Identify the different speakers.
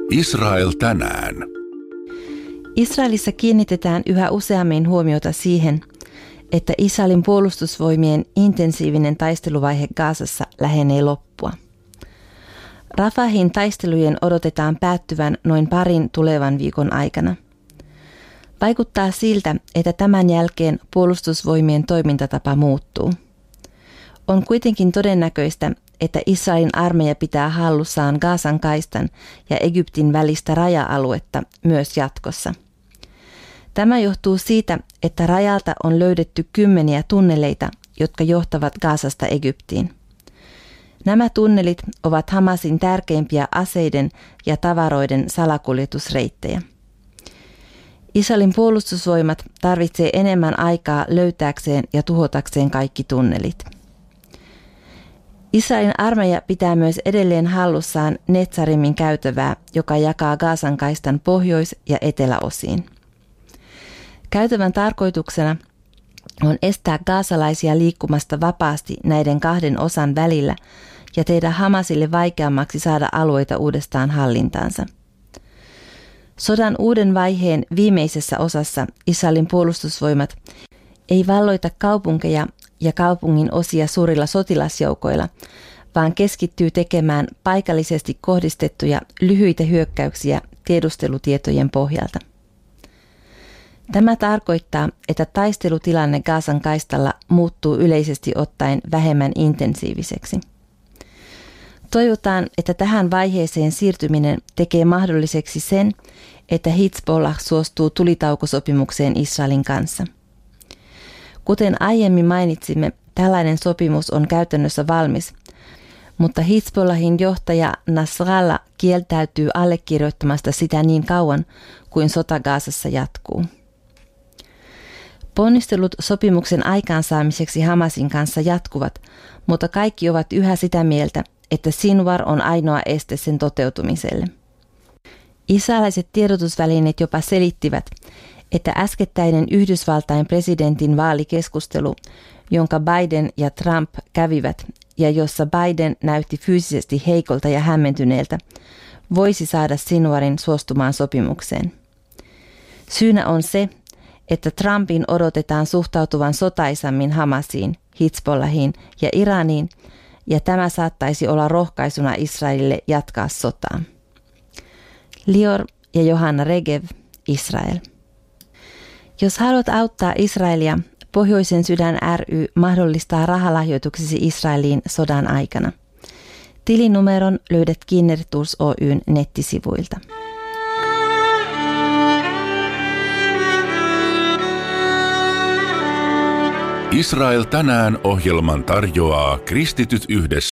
Speaker 1: Israel tänään.
Speaker 2: Israelissa kiinnitetään yhä useammin huomiota siihen, että Israelin puolustusvoimien intensiivinen taisteluvaihe Gazassa lähenee loppua. Rafahin taistelujen odotetaan päättyvän noin parin tulevan viikon aikana. Vaikuttaa siltä, että tämän jälkeen puolustusvoimien toimintatapa muuttuu. On kuitenkin todennäköistä, että Israelin armeija pitää hallussaan Gazan kaistan ja Egyptin välistä raja-aluetta myös jatkossa. Tämä johtuu siitä, että rajalta on löydetty kymmeniä tunneleita, jotka johtavat Gazasta Egyptiin. Nämä tunnelit ovat Hamasin tärkeimpiä aseiden ja tavaroiden salakuljetusreittejä. Israelin puolustusvoimat tarvitsee enemmän aikaa löytääkseen ja tuhotakseen kaikki tunnelit. Israelin armeija pitää myös edelleen hallussaan Netzarimin käytävää, joka jakaa Gazan kaistan pohjois- ja eteläosiin. Käytävän tarkoituksena on estää gazalaisia liikkumasta vapaasti näiden kahden osan välillä ja tehdä Hamasille vaikeammaksi saada alueita uudestaan hallintaansa. Sodan uuden vaiheen viimeisessä osassa Israelin puolustusvoimat ei valloita kaupunkeja ja kaupungin osia suurilla sotilasjoukoilla, vaan keskittyy tekemään paikallisesti kohdistettuja lyhyitä hyökkäyksiä tiedustelutietojen pohjalta. Tämä tarkoittaa, että taistelutilanne Gazan kaistalla muuttuu yleisesti ottaen vähemmän intensiiviseksi. Toivotaan, että tähän vaiheeseen siirtyminen tekee mahdolliseksi sen, että Hizbollah suostuu tulitaukosopimukseen Israelin kanssa. Kuten aiemmin mainitsimme, tällainen sopimus on käytännössä valmis, mutta Hizbollahin johtaja Nasrallah kieltäytyy allekirjoittamasta sitä niin kauan kuin sota Gazassa jatkuu. Ponnistelut sopimuksen aikaansaamiseksi Hamasin kanssa jatkuvat, mutta kaikki ovat yhä sitä mieltä, että Sinwar on ainoa este sen toteutumiselle. Israelilaiset tiedotusvälineet jopa selittivät, että äskettäinen Yhdysvaltain presidentin vaalikeskustelu, jonka Biden ja Trump kävivät ja jossa Biden näytti fyysisesti heikolta ja hämmentyneeltä, voisi saada Sinwarin suostumaan sopimukseen. Syynä on se, että Trumpin odotetaan suhtautuvan sotaisammin Hamasiin, Hizbollahiin ja Iraniin, ja tämä saattaisi olla rohkaisuna Israelille jatkaa sotaa. Lior ja Johanna Regev, Israel. Jos haluat auttaa Israelia, Pohjoisen sydän ry mahdollistaa rahalahjoituksesi Israeliin sodan aikana. Tilinumeron löydät Kinnertools Oyn nettisivuilta.
Speaker 1: Israel tänään -ohjelman tarjoaa Kristityt yhdessä